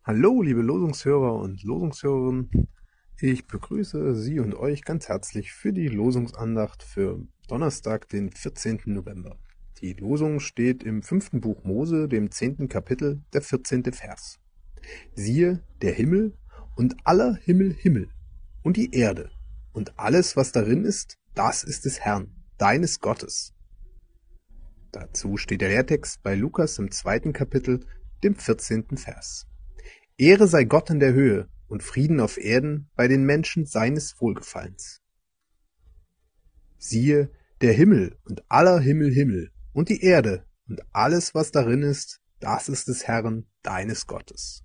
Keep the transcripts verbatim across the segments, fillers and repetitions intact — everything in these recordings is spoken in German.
Hallo, liebe Losungshörer und Losungshörerinnen. Ich begrüße Sie und euch ganz herzlich für die Losungsandacht für Donnerstag, den vierzehnten November. Die Losung steht im fünften Buch Mose, dem zehnten Kapitel, der vierzehnte Vers. Siehe, der Himmel und aller Himmel Himmel und die Erde und alles, was darin ist, das ist des Herrn, deines Gottes. Dazu steht der Lehrtext bei Lukas im zweiten Kapitel, dem vierzehnten Vers. Ehre sei Gott in der Höhe und Frieden auf Erden bei den Menschen seines Wohlgefallens. Siehe, der Himmel und aller Himmel Himmel und die Erde und alles, was darin ist, das ist des Herrn, deines Gottes.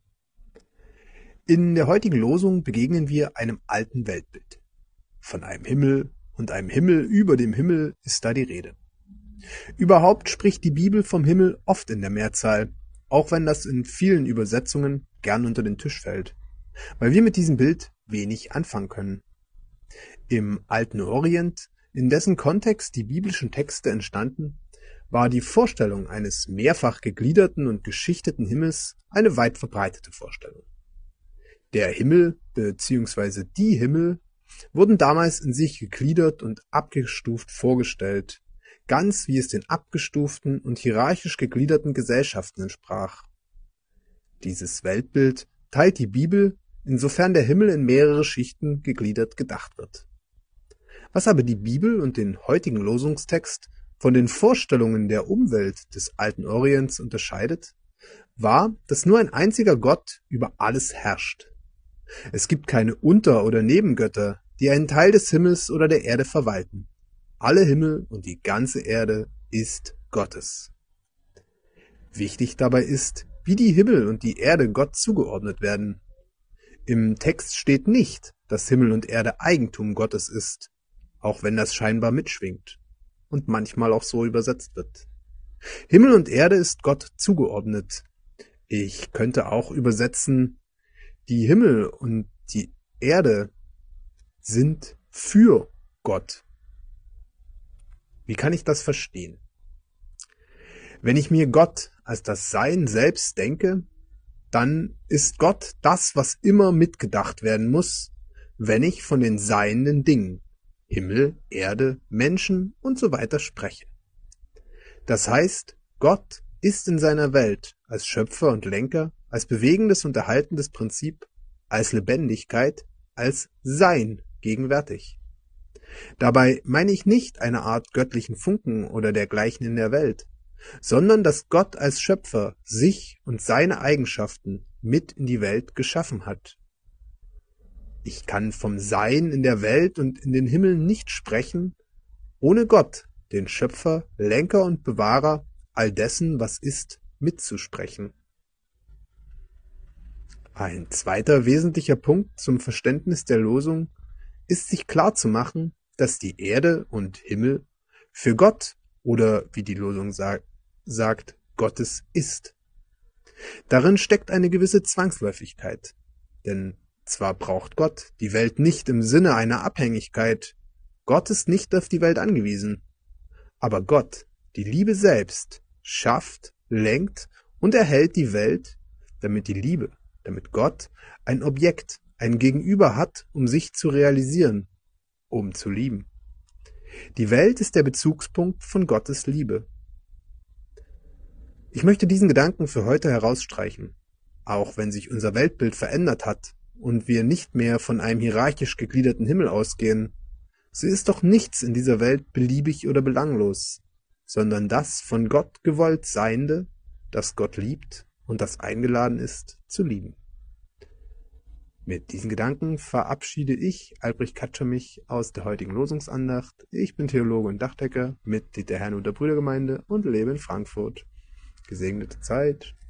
In der heutigen Losung begegnen wir einem alten Weltbild. Von einem Himmel und einem Himmel über dem Himmel ist da die Rede. Überhaupt spricht die Bibel vom Himmel oft in der Mehrzahl, auch wenn das in vielen Übersetzungen gern unter den Tisch fällt, weil wir mit diesem Bild wenig anfangen können. Im alten Orient, in dessen Kontext die biblischen Texte entstanden, war die Vorstellung eines mehrfach gegliederten und geschichteten Himmels eine weit verbreitete Vorstellung. Der Himmel bzw. die Himmel wurden damals in sich gegliedert und abgestuft vorgestellt, ganz wie es den abgestuften und hierarchisch gegliederten Gesellschaften entsprach. Dieses Weltbild teilt die Bibel, insofern der Himmel in mehrere Schichten gegliedert gedacht wird. Was aber die Bibel und den heutigen Losungstext von den Vorstellungen der Umwelt des alten Orients unterscheidet, war, dass nur ein einziger Gott über alles herrscht. Es gibt keine Unter- oder Nebengötter, die einen Teil des Himmels oder der Erde verwalten. Alle Himmel und die ganze Erde ist Gottes. Wichtig dabei ist, wie die Himmel und die Erde Gott zugeordnet werden. Im Text steht nicht, dass Himmel und Erde Eigentum Gottes ist, auch wenn das scheinbar mitschwingt und manchmal auch so übersetzt wird. Himmel und Erde ist Gott zugeordnet. Ich könnte auch übersetzen, die Himmel und die Erde sind für Gott. Wie kann ich das verstehen? Wenn ich mir Gott als das Sein selbst denke, dann ist Gott das, was immer mitgedacht werden muss, wenn ich von den seienden Dingen, Himmel, Erde, Menschen und so weiter spreche. Das heißt, Gott ist in seiner Welt als Schöpfer und Lenker, als bewegendes und erhaltendes Prinzip, als Lebendigkeit, als Sein gegenwärtig. Dabei meine ich nicht eine Art göttlichen Funken oder dergleichen in der Welt, sondern dass Gott als Schöpfer sich und seine Eigenschaften mit in die Welt geschaffen hat. Ich kann vom Sein in der Welt und in den Himmeln nicht sprechen, ohne Gott, den Schöpfer, Lenker und Bewahrer all dessen, was ist, mitzusprechen. Ein zweiter wesentlicher Punkt zum Verständnis der Losung ist, sich klar zu machen, dass die Erde und Himmel für Gott oder, wie die Losung sag, sagt, Gottes ist. Darin steckt eine gewisse Zwangsläufigkeit, denn zwar braucht Gott die Welt nicht im Sinne einer Abhängigkeit, Gott ist nicht auf die Welt angewiesen, aber Gott, die Liebe selbst, schafft, lenkt und erhält die Welt, damit die Liebe, damit Gott ein Objekt, ein Gegenüber hat, um sich zu realisieren, um zu lieben. Die Welt ist der Bezugspunkt von Gottes Liebe. Ich möchte diesen Gedanken für heute herausstreichen, auch wenn sich unser Weltbild verändert hat und wir nicht mehr von einem hierarchisch gegliederten Himmel ausgehen, so ist doch nichts in dieser Welt beliebig oder belanglos, sondern das von Gott gewollt Seiende, das Gott liebt und das eingeladen ist, zu lieben. Mit diesen Gedanken verabschiede ich, Albrecht Katscher, mich aus der heutigen Losungsandacht. Ich bin Theologe und Dachdecker, Mitglied der Herrnhuter Brüdergemeinde und lebe in Frankfurt. Gesegnete Zeit.